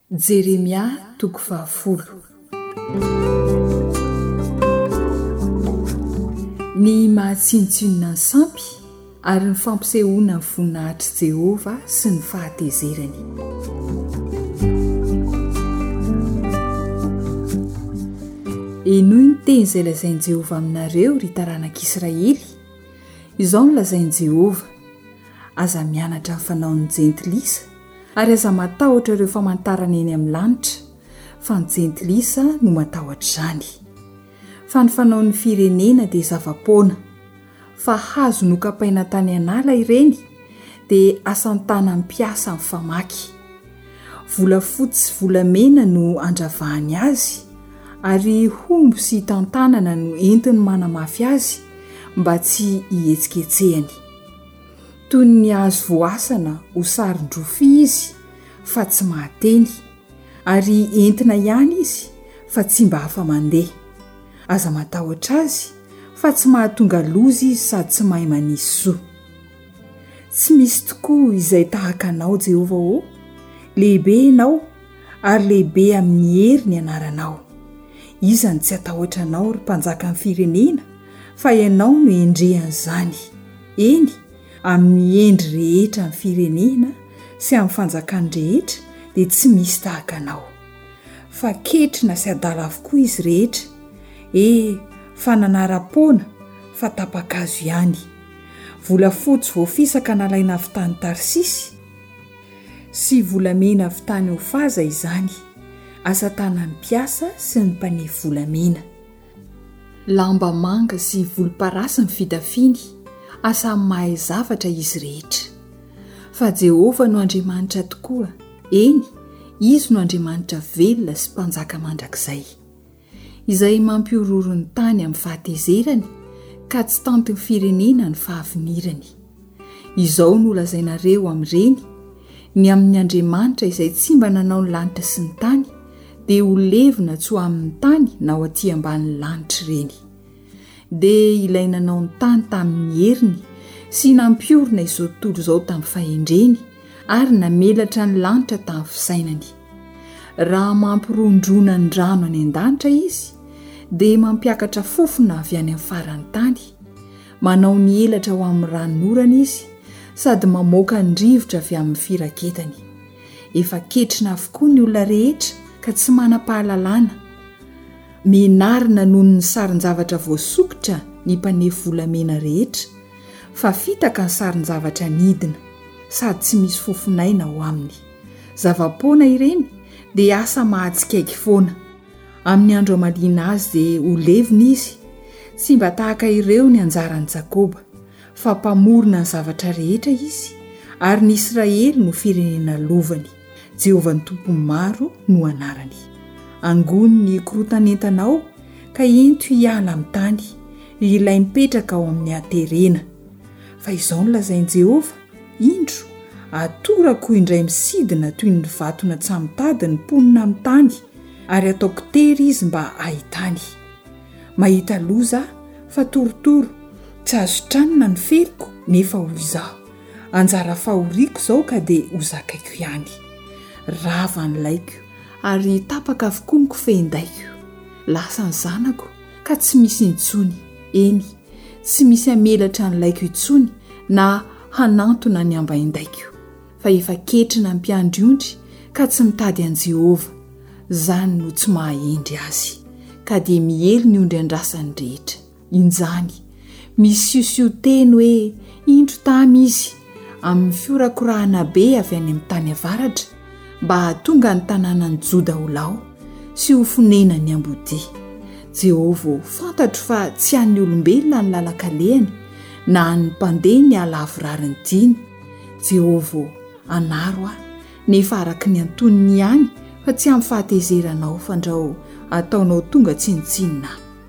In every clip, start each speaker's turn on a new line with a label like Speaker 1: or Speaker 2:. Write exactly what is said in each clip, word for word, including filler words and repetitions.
Speaker 1: Jeremia toko fahafolo. Ny mahatsinotsinona ny sampy ary ny fampisehoana ny voninahitry Jehova sy ny fahatezerany. Enoy ny teny izay lazain'i Jehova aminareo ry taranak'Israely. Izao no lazain'i Jehova: aza mianatra amin'ny fanaon'ny jentilisa ary aza matahotra ireo famantarana eny amin'ny lanitra, fa ny jentilisa no matahotra izany. Fa ny fanaon'ny firenena dia zava-poana, fa hazo nokapaina tany an'ala ireny dia asan'ny tanan'ny mpiasa amin'ny famaky. Volafotsy sy volamena no andravahany azy, ary hombo sy tantanana no entiny manamafy azy mba tsy hihetsiketsehany. Toy ny hazo voasana ho saron-drofia izy fa tsy mahateny, ary entina ihany izy fa tsy mba hafa mandeha. Aza matahotra azy fa tsy mahatonga loza izy sady tsy mahay manisy soa. Tsy misy tokoa izay tahaka anao, Jehova ô. Lehibe ianao ary lehibe amin'ny hery ny anaranao. Iza ny tsy atahotra anao ry mpanjaka amin'ny firenena, fa ianao no endrehan'izany. Eny, amin'ny endry rehetra amin'ny firenena sy amin'ny fanjakany rehetra dia tsy misy tahaka anao. Fa ketrina sy adala avokoa izy rehetra. E, fa nanara-poana fa tapaka-kazo ihany. Volafotsy voafisaka nalaina avy tany Tarsisy, sy volamena avy tany Ofaza izany, asa tanan'ny mpiasa sy ny mpaneho volamena. Lamba manga sy volomparasy ny fitafiny, asa mahay zavatra izy rehetra. Fa Jehova no Andriamanitra tokoa, eny, izy no Andriamanitra velona sy mpanjaka mandrakizay, izay mampiororo ny tany amin'ny fahatezerany ka tsy tanty ny firenena ny fahavinirany. Izao no lazainareo amin'ireny: ny amin'ny Andriamanitra izay tsy mba nanao ny lanitra sy ny tany, dia ho levina tsy ho amin'ny tany na ho aty ambanin'ny lanitra ireny. Dia ilay nanao ny tany tamin'ny heriny sy nampiorina izao tontolo izao tamin'ny fahendreny, ary namelatra ny lanitra tamin'ny fisainany. Raha mampirondrona ny rano any an-danitra izy, dia mampiakatra fofona avy any amin'ny faran'ny tany. Manao ny elatra ho amin'ny ranon'orana izy, sady mamoaka ny rivotra avy amin'ny firaketany. Efa ketrina avokoa ny olona rehetra ka tsy manam-pahalalana. Menarina noho ny sarin-javatra voasokotra ny mpaneho volamena rehetra, fa fitaka ny sarin-javatra nidina, sady tsy misy fofonaina ho aminy. Zava-poana ireny dia asa mahatsikaiky foana. Amin'ny andro amalina azy dia ho levina izy, tsy mba tahaka ireo ny anjaran'i Jakoba, fa mpamorona ny zavatra rehetra izy, ary ny Israely no firenena lovany. Jehova ny tompony maro no anarany. Angony ny korotanentanao ka ento hiala amin'ny tany, ilay mipetraka ao amin'ny haterena. Fa izao no lazain'i Jehova: indro atorako indray misidina toy ny vatona tsy amitady ny mponina amin'ny tany, ary ataoko tery izy mba ahitany. Mahita loza fa torotoro, tsy azo tranona ny feliko nefa hoy izaho: anjara fahoriako izao ka dia ho zakaiko ihany. Rava ny laiko ary tapaka avokoa ny kofehin-daiko. Lasa ny zanako ka tsy misy intsony. Eny, tsy misy amelatra ny laiko intsony na hanantona ny ambain-daiko. Fa efa ketrina ny mpiandry-ondry ka tsy mitady an'i Jehova. Zany no tsy mahaendry azy, ka dia miely ny ondry andrasany rehetra. Injany misy sioteny hoe indro tamy izy amin'ny fiorakorahana be avy any amin'ny tany avaratra, mba hahatonga ny tanànan'i Joda ho lao sy ho fonena ny ambody. Jehova fantatro fa tsy an'ny olombelona ny lalan-kalehany, na ny mpandeha ny alavorariny diny. Jehova anaro aho, nefa araka ny antoniny ihany, fa tsy amin'ny fahatezeranao fandrao ataonao tonga tsinotsinona.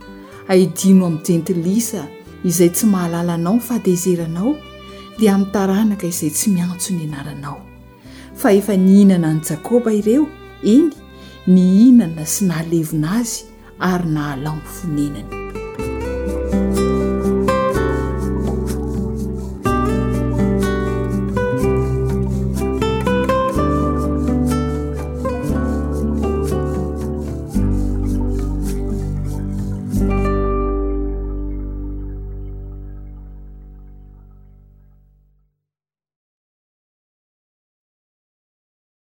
Speaker 1: Aidino amin'ny jentilisa izay tsy mahalalanao ny fahatezeranao, dia amin'ny taranaka izay tsy miantso ny anaranao. Fa efa nihinana ny Jakoba ireo, eny, nihinana sy nahalevina azy ary nahalao ny fonenany.